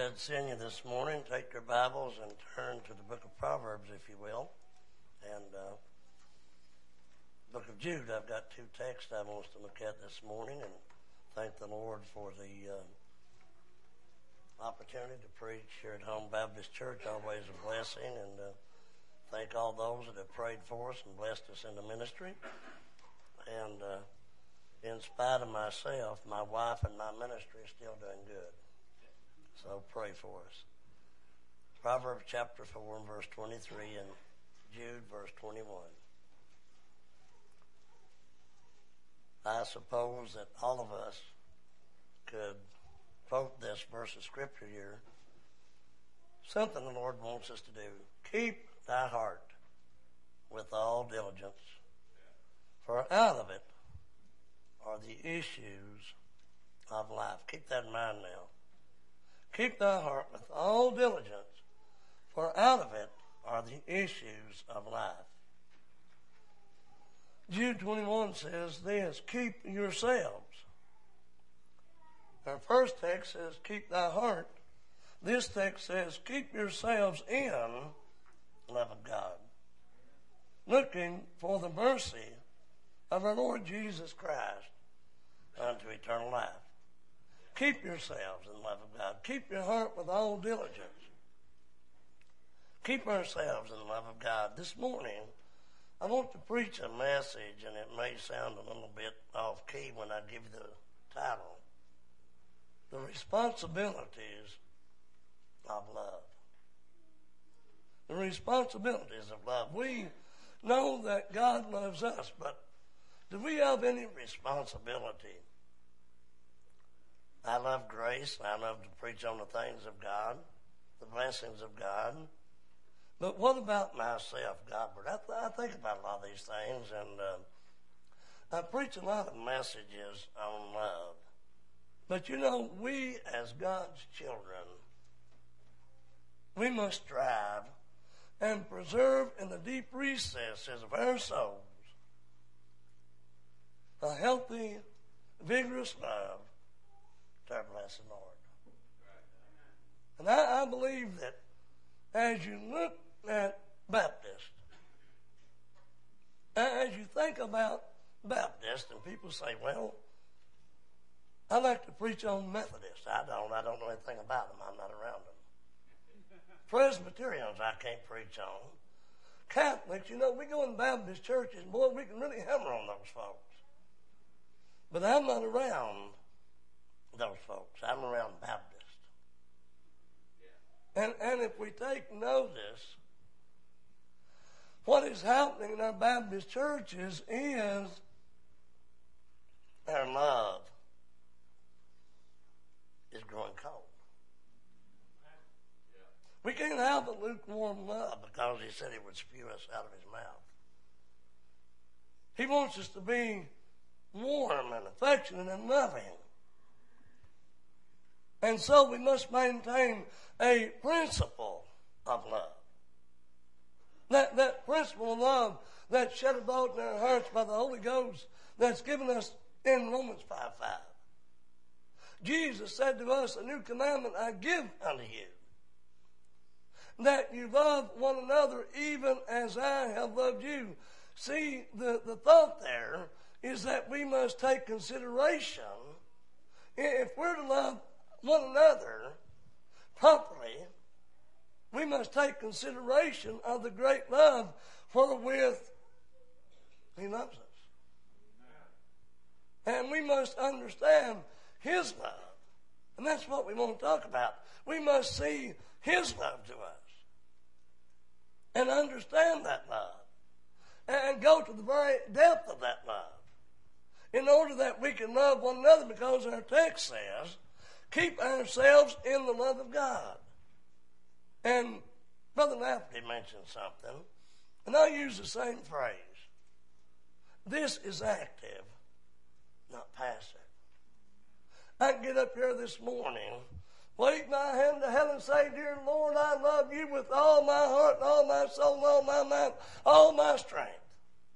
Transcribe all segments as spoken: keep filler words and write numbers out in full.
good seeing you this morning. Take your Bibles and turn to the book of Proverbs, if you will. And uh, book of Jude, I've got two texts I want us to look at this morning, and thank the Lord for the uh, opportunity to preach here at Home Baptist Church. Always a blessing, and uh, thank all those that have prayed for us and blessed us in the ministry. And uh, in spite of myself, my wife and my ministry is still doing good. So pray for us. Proverbs chapter four and verse twenty-three, and Jude verse twenty-one. I suppose that all of us could quote this verse of scripture here. Something the Lord wants us to do. Keep thy heart with all diligence, for out of it are the issues of life. Keep that in mind now. Keep thy heart with all diligence, for out of it are the issues of life. Jude twenty-one says this, keep yourselves. Our first text says, keep thy heart. This text says, keep yourselves in love of God, looking for the mercy of our Lord Jesus Christ unto eternal life. Keep yourselves in the love of God. Keep your heart with all diligence. Keep ourselves in the love of God. This morning, I want to preach a message, and it may sound a little bit off key when I give you the title. The responsibilities of love. The responsibilities of love. We know that God loves us, but do we have any responsibility? I love grace. I love to preach on the things of God, the blessings of God. But what about myself, Godward? I, th- I think about a lot of these things, and uh, I preach a lot of messages on love. But you know, we as God's children, we must strive and preserve in the deep recesses of our souls a healthy, vigorous love to our blessed Lord. And I, I believe that as you look at Baptist, as you think about Baptist, and people say, well, I like to preach on Methodists. I don't. I don't know anything about them. I'm not around them. Presbyterians I can't preach on. Catholics, you know, we go in Baptist churches, and boy, we can really hammer on those folks. But I'm not around those folks. I'm around Baptists. And, and if we take notice, what is happening in our Baptist churches is our love is growing cold. We can't have a lukewarm love because he said he would spew us out of his mouth. He wants us to be warm and affectionate and loving. And so we must maintain a principle of love. That, that principle of love that's shed abroad in our hearts by the Holy Ghost that's given us in Romans five five. Jesus said to us, a new commandment I give unto you, that you love one another even as I have loved you. See, the, the thought there is that we must take consideration, if we're to love one another properly, we must take consideration of the great love wherewith he loves us. And we must understand his love. And that's what we want to talk about. We must see his love to us and understand that love and go to the very depth of that love in order that we can love one another, because our text says, keep ourselves in the love of God. And Brother Lafferty mentioned something, and I use the same phrase. This is active, not passive. I can get up here this morning, wave my hand to heaven and say, dear Lord, I love you with all my heart, and all my soul, and all my mind, all my strength.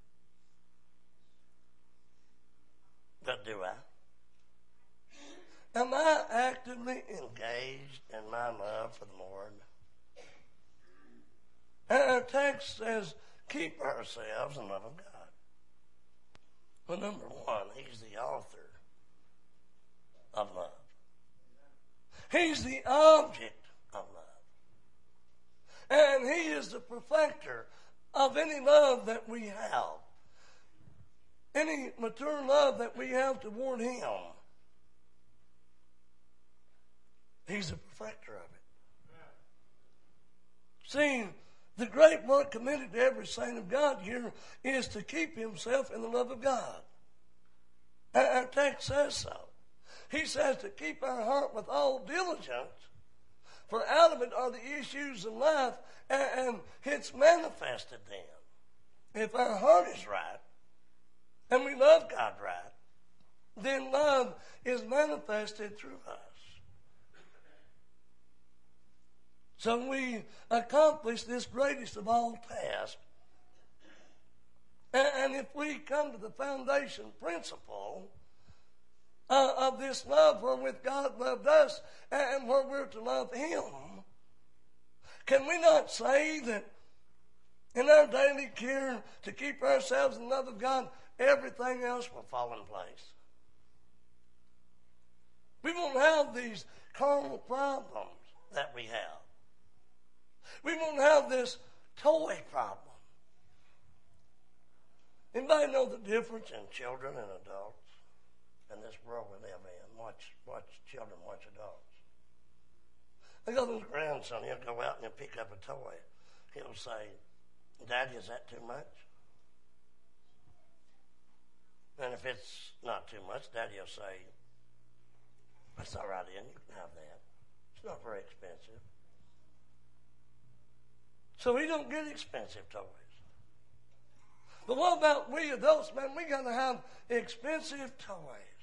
But do I? Am I actively engaged in my love for the Lord? And our text says, keep ourselves in love of God. Well, number one, he's the author of love. He's the object of love. And he is the perfecter of any love that we have. Any mature love that we have toward him. He's the perfecter of it. See, the great work committed to every saint of God here is to keep himself in the love of God. Our text says so. He says to keep our heart with all diligence, for out of it are the issues of life, and it's manifested then. If our heart is right, and we love God right, then love is manifested through us. So we accomplish this greatest of all tasks. And if we come to the foundation principle uh, of this love wherewith God loved us and where we're to love him, can we not say that in our daily care to keep ourselves in the love of God, everything else will fall in place? We won't have these carnal problems that we have. We won't have this toy problem. Anybody know the difference in children and adults in this world we live in? Watch, watch children, watch adults. I got this grandson, he'll go out and he'll pick up a toy. He'll say, Daddy, is that too much? And if it's not too much, Daddy will say, that's all right, Ian, you can have that. It's not very expensive. So we don't get expensive toys. But what about we adults, man? We got to have expensive toys.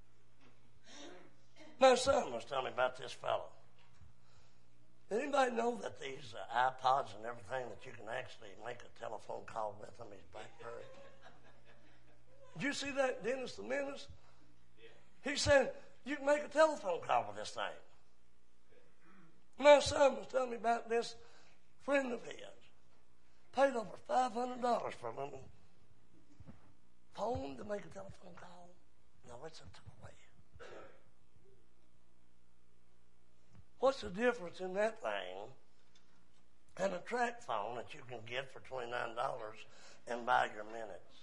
My son was telling me about this fellow. Did anybody know that these uh, iPods and everything, that you can actually make a telephone call with them, these BlackBerry? Did you see that, Dennis the Menace? He said, you can make a telephone call with this thing. My son was telling me about this friend of his. Paid over five hundred dollars for a little phone to make a telephone call. No, it's a toy. What's the difference in that thing and a track phone that you can get for twenty-nine dollars and buy your minutes?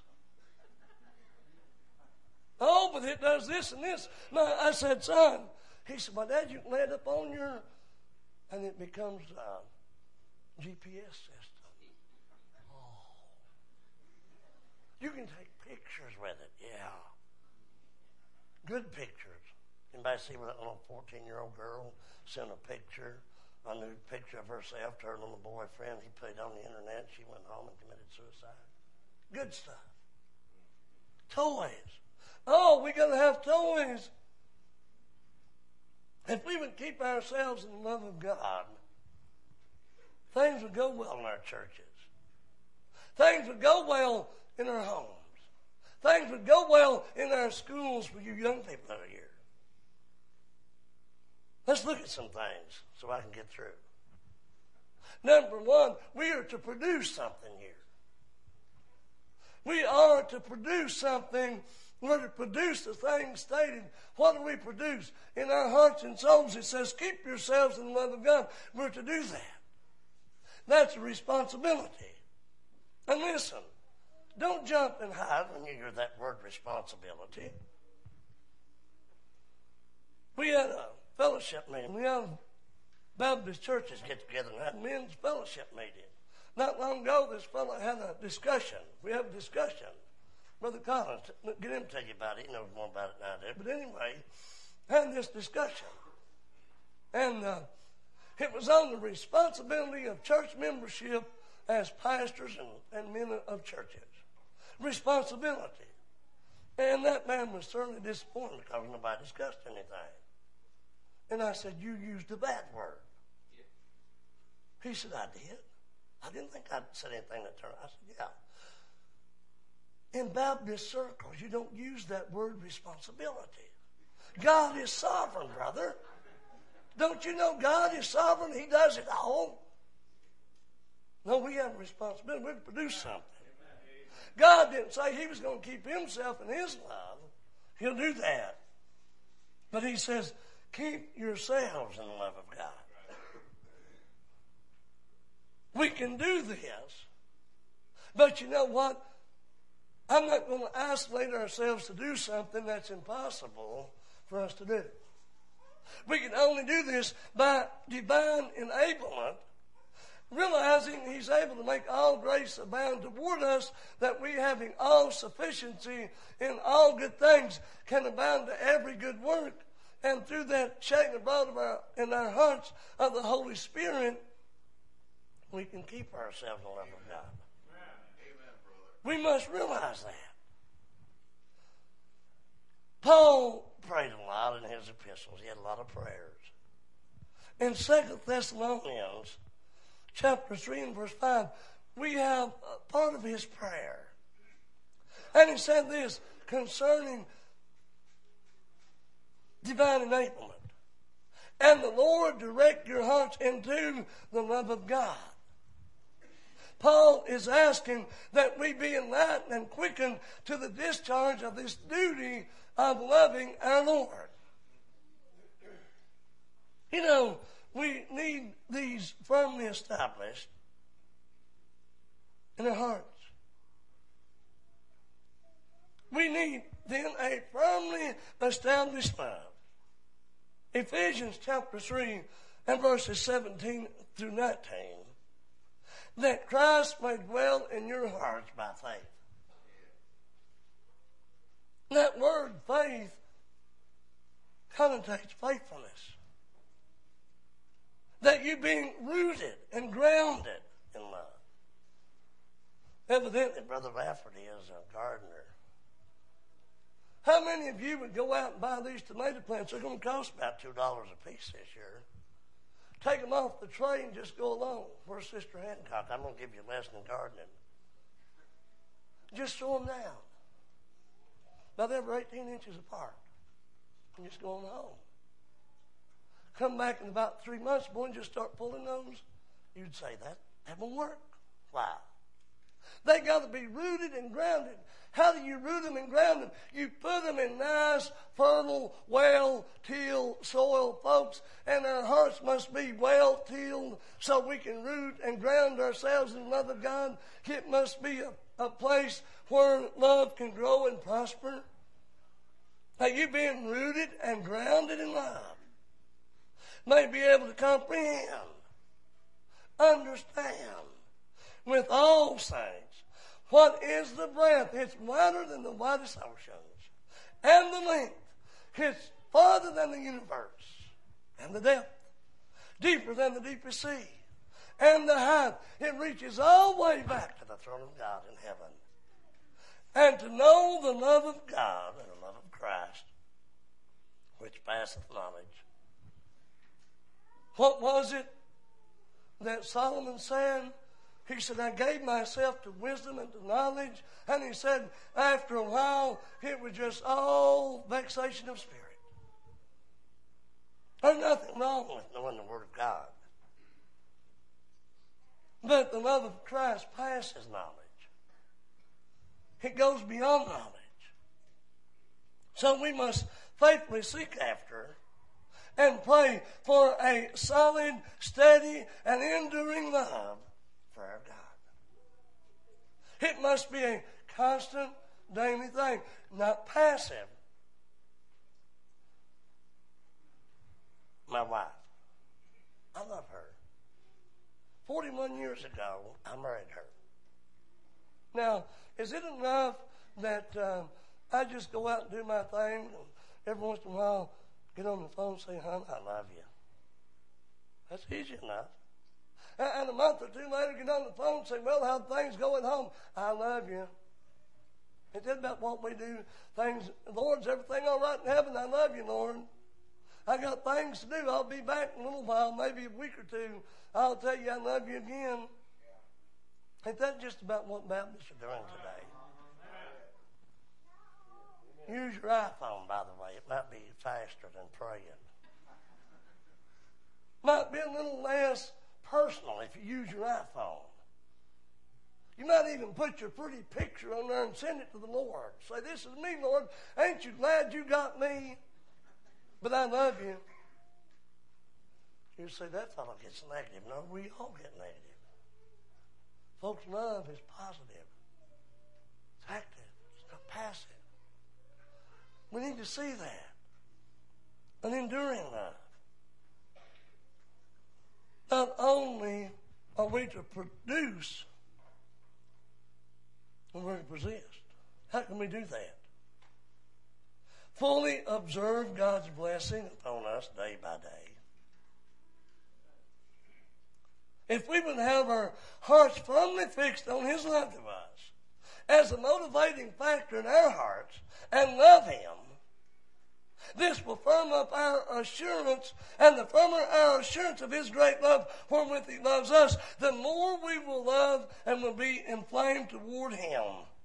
Oh, but it does this and this. No, I said, son, he said, well, Dad, you can lay it up on your, and it becomes a G P S system. Oh. You can take pictures with it, yeah. Good pictures. Anybody see where that little fourteen-year-old girl sent a picture, a nude picture of herself to her little boyfriend? He put it on the internet. She went home and committed suicide. Good stuff. Toys. Oh, we got to have toys. If we would keep ourselves in the love of God, things would go well in our churches. Things would go well in our homes. Things would go well in our schools for you young people that are here. Let's look at some things so I can get through. Number one, we are to produce something here. We are to produce something. We're to produce the things stated. What do we produce? In our hearts and souls, it says, keep yourselves in the love of God. We're to do that. That's a responsibility. And listen, don't jump and hide when you hear that word responsibility. We had a fellowship meeting. We have Baptist churches get together and have men's fellowship meeting. Not long ago, this fellow had a discussion. We have a discussion. Brother Collins, get him to tell you about it. He knows more about it than I do. But anyway, had this discussion. And uh, it was on the responsibility of church membership as pastors and, and men of churches. Responsibility. And that man was certainly disappointed because nobody discussed anything. And I said, you used a bad word. He said, I did. I didn't think I'd said anything that turned. I said, yeah. In Baptist circles, you don't use that word responsibility. God is sovereign, brother. Don't you know God is sovereign? He does it all. No, we have a responsibility. We have to produce something. God didn't say he was going to keep himself in his love. He'll do that. But he says, keep yourselves in the love of God. We can do this. But you know what? I'm not going to isolate ourselves to do something that's impossible for us to do. We can only do this by divine enablement, realizing he's able to make all grace abound toward us, that we, having all sufficiency in all good things, can abound to every good work. And through that shedding abroad of our, in our hearts of the Holy Spirit, we can keep ourselves in the love of God. We must realize that. Paul prayed a lot in his epistles. He had a lot of prayers. In Second Thessalonians chapter three and verse five, we have a part of his prayer. And he said this concerning divine enablement. And the Lord direct your hearts into the love of God. Paul is asking that we be enlightened and quickened to the discharge of this duty of loving our Lord. You know, we need these firmly established in our hearts. We need then a firmly established love. Ephesians chapter three and verses seventeen through nineteen. That Christ may dwell in your hearts by faith. That word faith connotates faithfulness. That you being rooted and grounded in love. Evidently, Brother Lafferty is a gardener. How many of you would go out and buy these tomato plants? They're going to cost about two dollars a piece this year. Take them off the tray and just go along. Where's Sister Hancock? I'm going to give you a lesson in gardening. Just throw them down. About every eighteen inches apart. And just go on home. Come back in about three months, boy, and just start pulling those. You'd say, that, that won't work. Why? They got to be rooted and grounded. How do you root them and ground them? You put them in nice, fertile, well-tilled soil, folks, and our hearts must be well-tilled so we can root and ground ourselves in the love of God. It must be a, a place where love can grow and prosper. Now, you being rooted and grounded in love may be able to comprehend, understand with all saints what is the breadth. It's wider than the widest oceans, and the length. It's farther than the universe, and the depth deeper than the deepest sea, and the height. It reaches all the way back to the throne of God in heaven. And to know the love of God and the love of Christ, which passeth knowledge. What was it that Solomon said? He said, I gave myself to wisdom and to knowledge. And he said, after a while, it was just all vexation of spirit. There's nothing wrong with knowing the Word of God. But the love of Christ passes knowledge. It goes beyond knowledge. So we must faithfully seek after and pray for a solid, steady, and enduring love for our God. It must be a constant, daily thing, not passive. My wife, I love her. forty-one years ago, I married her. Now, is it enough that uh, I just go out and do my thing, and every once in a while get on the phone and say, hon, I love you? That's easy enough. And a month or two later, get on the phone and say, well, how things go at home? I love you. It's about what we do. Things, Lord's everything all right in heaven? I love you, Lord. I got things to do. I'll be back in a little while, maybe a week or two. I'll tell you I love you again. Ain't that just about what Baptists are doing today? Use your iPhone, by the way. It might be faster than praying. Might be a little less personal if you use your iPhone. You might even put your pretty picture on there and send it to the Lord. Say, this is me, Lord. Ain't you glad you got me? But I love you. You say, that fellow gets negative. No, we all get negative. Folks, love is positive. It's active. It's not passive. We need to see that. An enduring love. Not only are we to produce, we're to persist. How can we do that? Fully observe God's blessing upon us day by day. If we would have our hearts firmly fixed on His love to us as a motivating factor in our hearts and love Him, this will firm up our assurance, and the firmer our assurance of His great love wherewith He loves us, the more we will love and will be inflamed toward Him.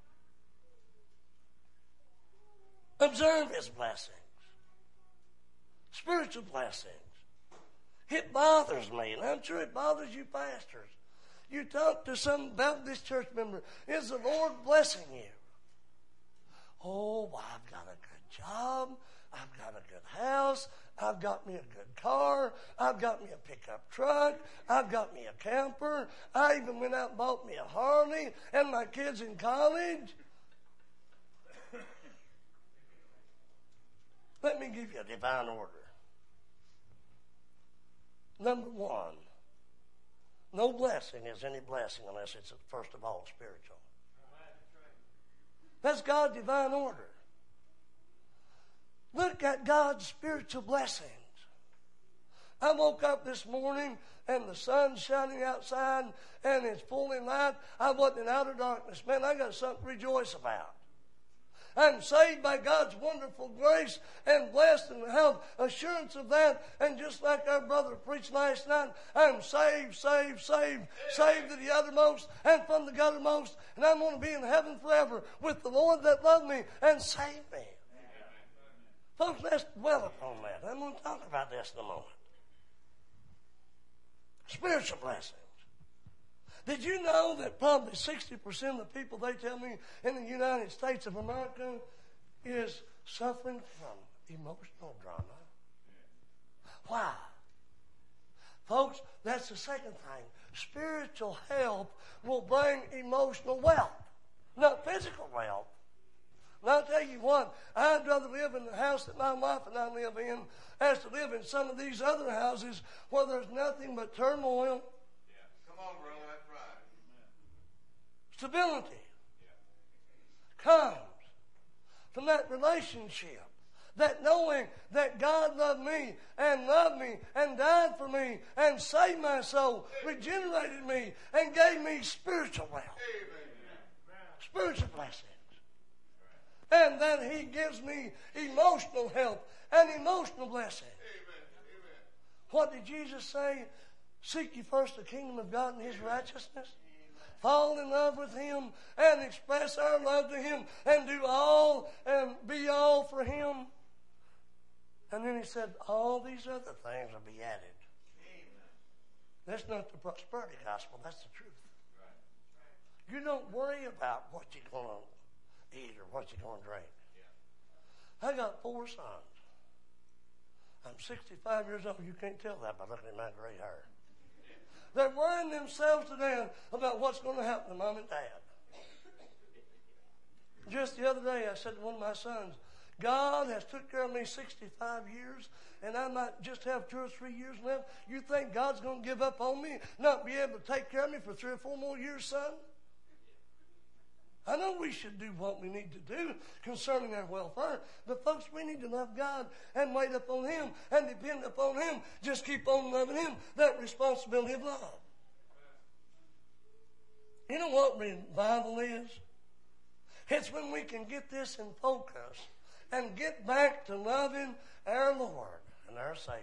Observe His blessings, spiritual blessings. It bothers me, and I'm sure it bothers you pastors. You talk to some Baptist church member, is the Lord blessing you? Oh, well, I've got a good job. I've got a good house. I've got me a good car. I've got me a pickup truck. I've got me a camper. I even went out and bought me a Harley, and my kids in college. Let me give you a divine order. Number one, no blessing is any blessing unless it's first of all spiritual. That's God's divine order. Look at God's spiritual blessings. I woke up this morning and the sun's shining outside and it's fully light. I wasn't in outer darkness. Man, I got something to rejoice about. I'm saved by God's wonderful grace and blessed and have assurance of that. And just like our brother preached last night, I'm saved, saved, saved, saved to the uttermost and from the guttermost. And I'm going to be in heaven forever with the Lord that loved me and saved me. Folks, let's dwell upon that. I'm going to talk about this in a moment. Spiritual blessings. Did you know that probably sixty percent of the people, they tell me, in the United States of America is suffering from emotional drama? Why? Folks, that's the second thing. Spiritual health will bring emotional wealth, not physical wealth. And I'll tell you what, I'd rather live in the house that my wife and I live in as to live in some of these other houses where there's nothing but turmoil. Yeah. Come on, brother. Stability comes from that relationship, that knowing that God loved me and loved me and died for me and saved my soul, regenerated me and gave me spiritual wealth, spiritual blessings, and that He gives me emotional health and emotional blessings. What did Jesus say? Seek ye first the kingdom of God and His righteousness. Fall in love with Him and express our love to Him and do all and be all for Him. And then He said, all these other things will be added. Amen. That's not the prosperity gospel. That's the truth. Right. You don't worry about what you're going to eat or what you're going to drink. Yeah. I got four sons. I'm sixty-five years old. You can't tell that by looking at my gray hair. They're worrying themselves to death about what's going to happen to mom and dad. Just the other day, I said to one of my sons, God has took care of me sixty-five years, and I might just have two or three years left. You think God's going to give up on me, not be able to take care of me for three or four more years, son? I know we should do what we need to do concerning our welfare, but folks, we need to love God and wait upon Him and depend upon Him. Just keep on loving Him. That responsibility of love. You know what revival is? It's when we can get this in focus and get back to loving our Lord and our Savior.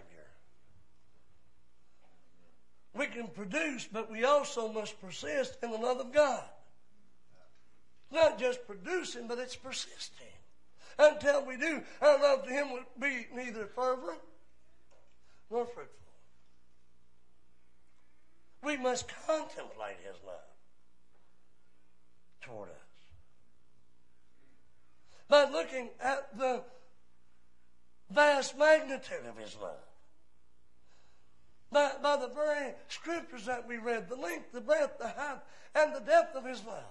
We can produce, but we also must persist in the love of God. Not just producing, but it's persisting. Until we do, our love to him will be neither fervent nor fruitful. We must contemplate his love toward us by looking at the vast magnitude of his love. By, by the very scriptures that we read, the length, the breadth, the height, and the depth of his love.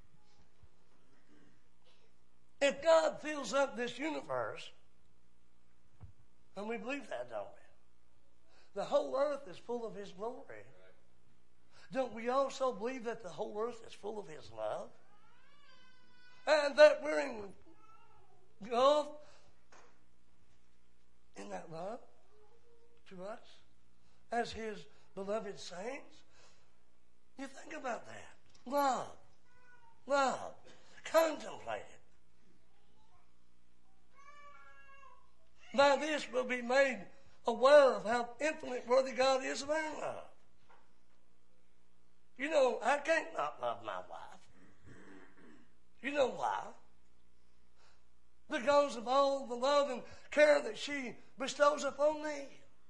If God fills up this universe, and we believe that, don't we? The whole earth is full of his glory. Don't we also believe that the whole earth is full of his love? And that we're engulfed in that love to us as his beloved saints? You think about that. Love. Love. Contemplate it. By this we'll be made aware of how infinite worthy God is of our love. You know, I can't not love my wife. You know why? Because of all the love and care that she bestows upon me.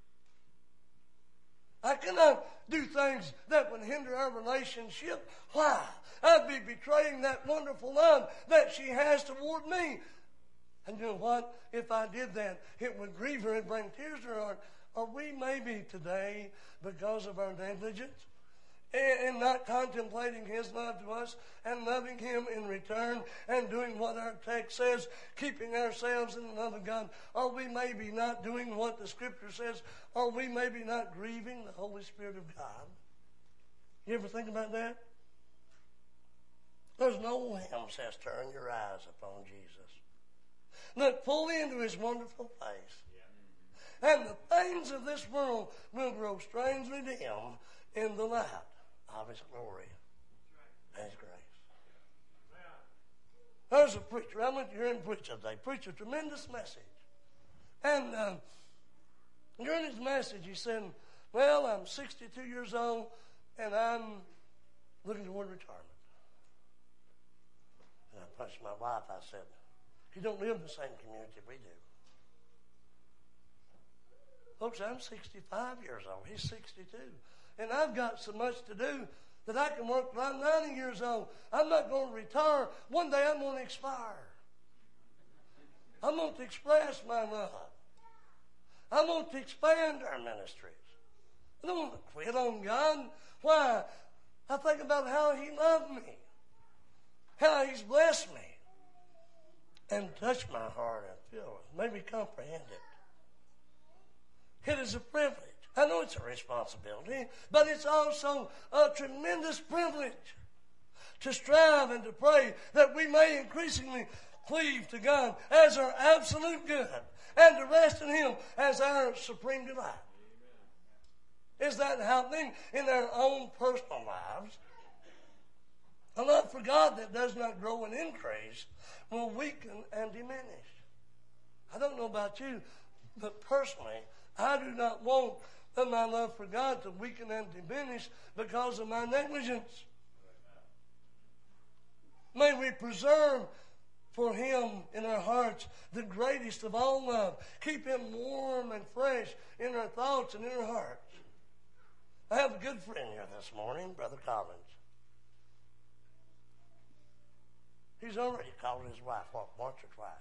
I cannot do things that would hinder our relationship. Why? I'd be betraying that wonderful love that she has toward me. And you know what? If I did that, it would grieve her and bring tears to her heart. Are we maybe today, because of our negligence, and not contemplating his love to us and loving him in return and doing what our text says, keeping ourselves in the love of God, are we maybe not doing what the scripture says? Are we maybe not grieving the Holy Spirit of God? You ever think about that? There's no hymn says, turn your eyes upon Jesus. Look fully into his wonderful face. And the things of this world will grow strangely dim in the light of his glory and his grace. There's a preacher. I went to hear him preach today. Preach a tremendous message. And uh, during his message, he said, well, I'm sixty-two years old, and I'm looking toward retirement. And I punched my wife. I said, you don't live in the same community we do. Folks, I'm sixty-five years old. He's sixty-two. And I've got so much to do that I can work till I'm ninety years old. I'm not going to retire. One day I'm going to expire. I'm going to express my love. I'm going to expand our ministries. I don't want to quit on God. Why? I think about how he loved me. How he's blessed me. And touched my heart and feel it. Made me comprehend it. It is a privilege. I know it's a responsibility, but it's also a tremendous privilege to strive and to pray that we may increasingly cleave to God as our absolute good and to rest in him as our supreme delight. Is that happening in our own personal lives? A love for God that does not grow and increase will weaken and diminish. I don't know about you, but personally, I do not want my love for God to weaken and diminish because of my negligence. May we preserve for him in our hearts the greatest of all love. Keep him warm and fresh in our thoughts and in our hearts. I have a good friend here this morning, Brother Collins. He's already called his wife what, once or twice.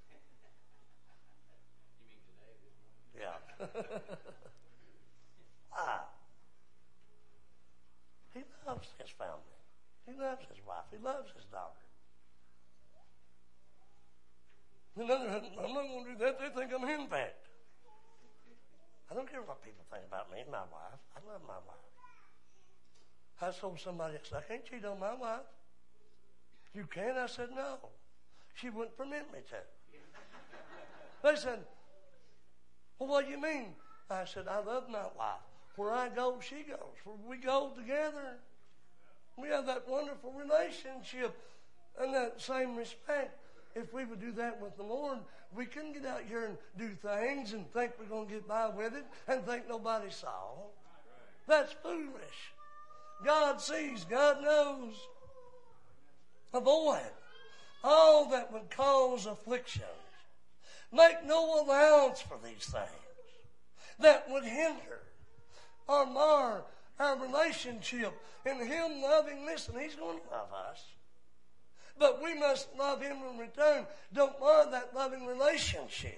You mean today? Yeah. Why? He loves his family. He loves his wife. He loves his daughter. On the other hand, I'm not going to do that. They think I'm henpecked. I don't care what people think about me and my wife. I love my wife. I told somebody else, I can't cheat on my wife. You can? I said, no. She wouldn't permit me to. They said, well, what do you mean? I said, I love my wife. Where I go, she goes. Where we go together. We have that wonderful relationship and that same respect. If we would do that with the Lord, we couldn't get out here and do things and think we're going to get by with it and think nobody saw. That's foolish. God sees. God knows. Avoid all that would cause affliction make no allowance for these things that would hinder or mar our relationship and Him loving. Listen, He's going to love us, but we must love Him in return. Don't mar that loving relationship.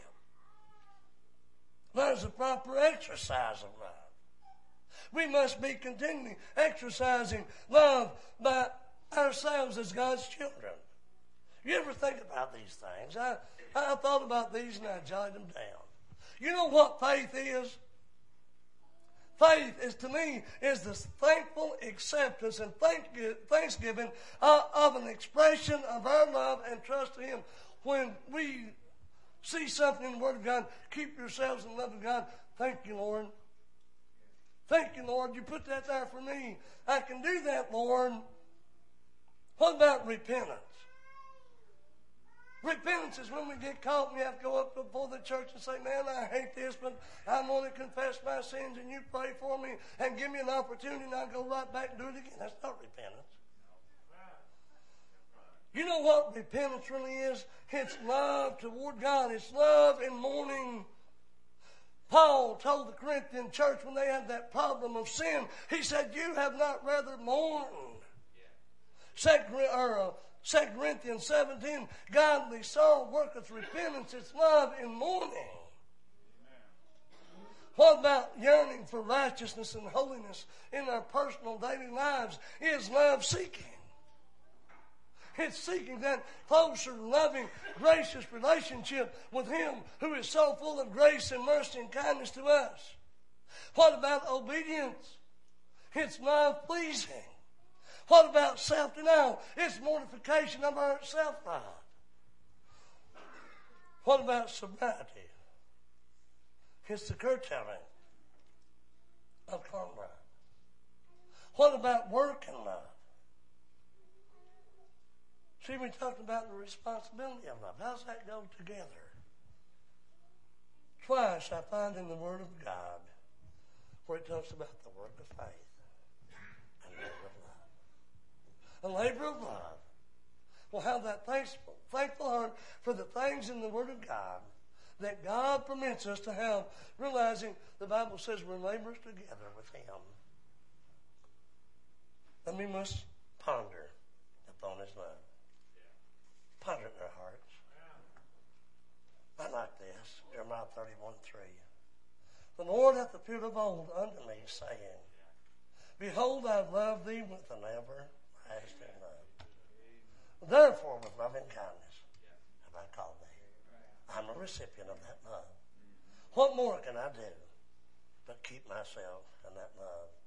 That is a proper exercise of love. We must be continually exercising love by ourselves as God's children. You ever think about these things? I, I thought about these and I jotted them down. You know what faith is? Faith is, to me, is the thankful acceptance and thanksgiving of an expression of our love and trust to Him. When we see something in the Word of God, keep yourselves in the love of God. Thank you, Lord. Thank you, Lord. You put that there for me. I can do that, Lord. What about repentance? Repentance is when we get caught and we have to go up before the church and say, man, I hate this, but I'm going to confess my sins and you pray for me and give me an opportunity and I'll go right back and do it again. That's not repentance. You know what repentance really is? It's love toward God. It's love in mourning. Paul told the Corinthian church when they had that problem of sin, he said, you have not rather mourned. Second, or, uh, Second Corinthians seventeen, godly sorrow worketh repentance. It's love in mourning. Amen. What about yearning for righteousness and holiness in our personal daily lives? Is love seeking. It's seeking that closer, loving, gracious relationship with Him who is so full of grace and mercy and kindness to us. What about obedience? It's love pleasing. What about self-denial? It's mortification of our self-pride. What about sobriety? It's the curtailing of conduct. What about work and love? See, we talked about the responsibility of love. How does that go together? Twice I find in the Word of God where it talks about the work of faith and labor of love. A labor of love will have that thankful, thankful heart for the things in the Word of God that God permits us to have, realizing the Bible says we're laborers together with Him. And we must ponder upon His love. Ponder in our hearts. I like this. Jeremiah thirty-one three. The Lord hath appeared of old unto me, saying, behold, I have loved thee with an everlasting love. Therefore, with loving kindness have I called thee. I'm a recipient of that love. What more can I do but keep myself in that love?